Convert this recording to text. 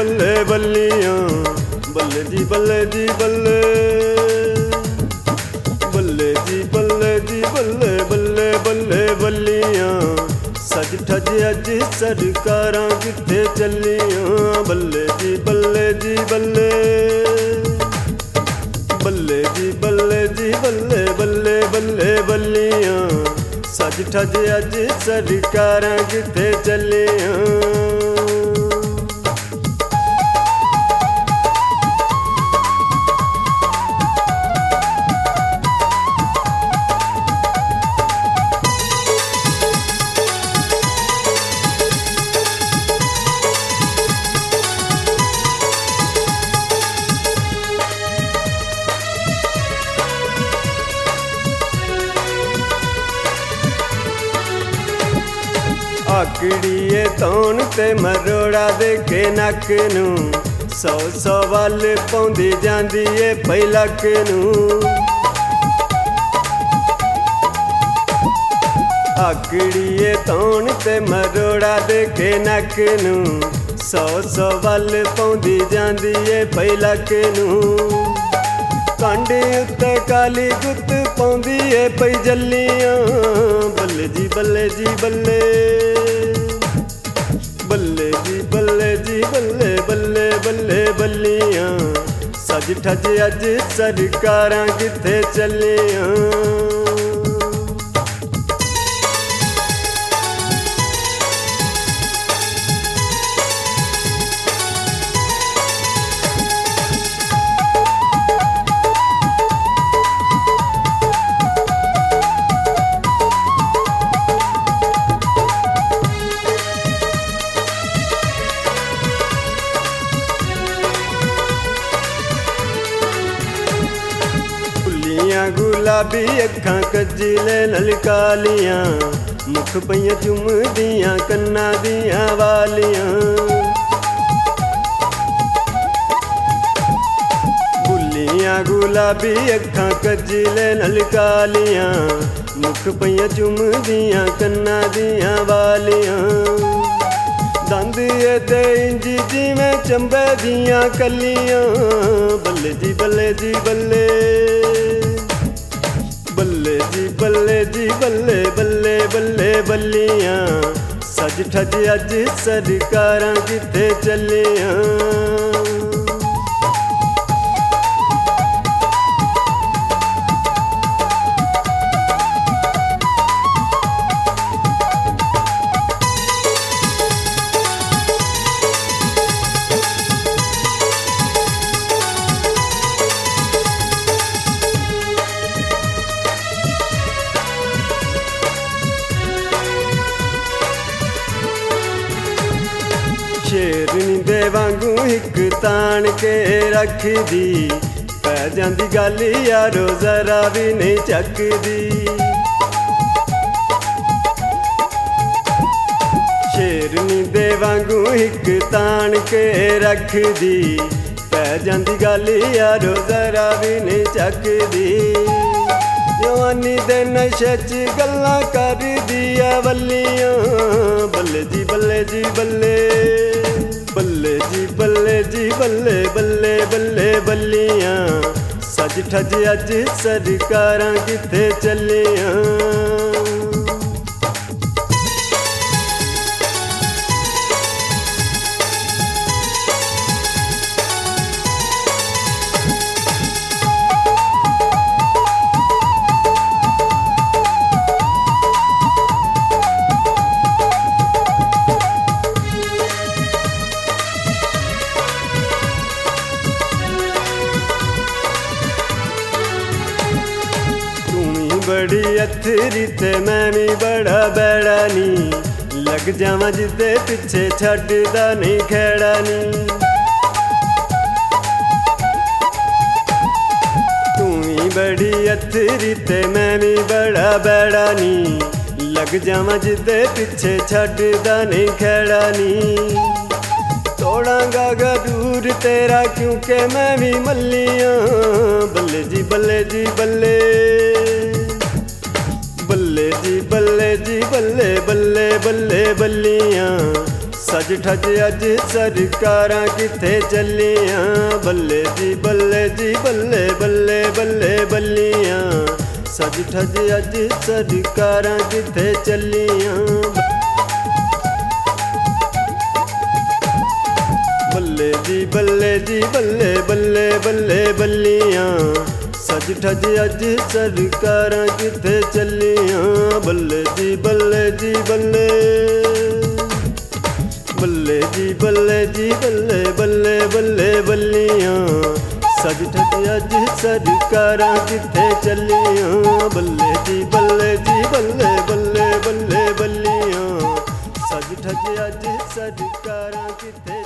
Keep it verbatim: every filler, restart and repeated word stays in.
बल्ले बल्लियां, बल्ले जी बल्ले जी बल्ले, बल्ले जी बल्ले जी बल्ले बल्ले बल्ले बल्लियां। सज ठज अज सरकारां किथे चलियां, बल्ले जी बल्ले जी बल्ले, बल्ले जी बल्ले जी बल्ले बल्ले बल्ले बल्लियां। सज ठज अज सरकारां किथे चलियां। आकड़िए तौन ते मरोड़ा देखे नक नूं, सौ सौ वल पौंदी जांदी ए पई लक नूं। आकड़िए तौन ते मरोड़ा देखे नक नूं, सौ सौ वल पौंदी जांदी ए पई लक नूं। कांडे उत्ते काली गुत्त पौंदी ए पई जल्लियां, बल्ले जी बल्ले जी बल्ले, बल्ले जी बल्ले जी बल्ले बल्ले बल्ले बल्लियां। सज ठज अज सरकारां किथे चलियां। गुलाबी अखां कजीले ललकालियां, मुख पईयां चुमदियां कन्ना दियां वालियां। बुलियां गुलाबी अखां कजीले ललकालियां, मुख पईयां चुमदियां कन्ना दियां वालियां। दंद एदे इंज जिवें चंबे दियां कलियां, बल्ले जी बल्ले जी बल्ले, बल्ले जी बल्ले जी बल्ले बल्ले बल्ले बल्लियां। सज ठज अज सरकारां किथे चलियां। शेरनी दे वांगू हिक तान के रखदी, पै जांदी गल यारो जरा भी नहीं चकदी। शेरनी दे वांगू हिक तान के रखदी, पै जांदी गल यारो जरा भी नहीं चकदी। जवानी दे नशे च गल्लां करदी आ वल्लियां, बल्ले जी बल्ले जी बल्ले, बल्ले जी बल्ले जी बल्ले बल्ले बल्ले बल्लियां। सज ठज अज सरकारां किथे चलियां। बड़ी अथरी ते मैं भी बड़ा बैड़ा नी, लग जावां जिदे पिछे छड्डदा नहीं खैड़ा नी। तू ही बड़ी अथरी ते मैं भी बड़ा बैड़ा नी, लग जावां जिदे पिछे छड्डदा नहीं खैड़ा नी। तोड़ांगा गरूर तेरा क्योंकि मैं भी मल्लियां, बल्ले जी बल्ले जी बल्ले, बल्ले जी बल्ले जी बल्ले बल्ले बल्ले बल्लियां। सज ठज अज सरकारां किथे चलियां, बल्ले जी बल्ले जी बल्ले बल्ले बल्ले बल्लियां। सज ठज अज सरकारां किथे चलियां, बल्ले जी बल्ले जी बल्ले बल्ले बल्ले बल्लियां। सज ठज अज सरकारां किथे चलियां, बल्ले जी बल्ले जी बल्ले बल्ले जी बल्ले जी बल्ले बल्ले बल्ले बल्लियां। सज ठज अज सरकारां किथे चलियां, बल्ले जी बल्ले जी बल्ले बल्ले बल्ले बल्लियां। सज ठज अज सरकारां किथे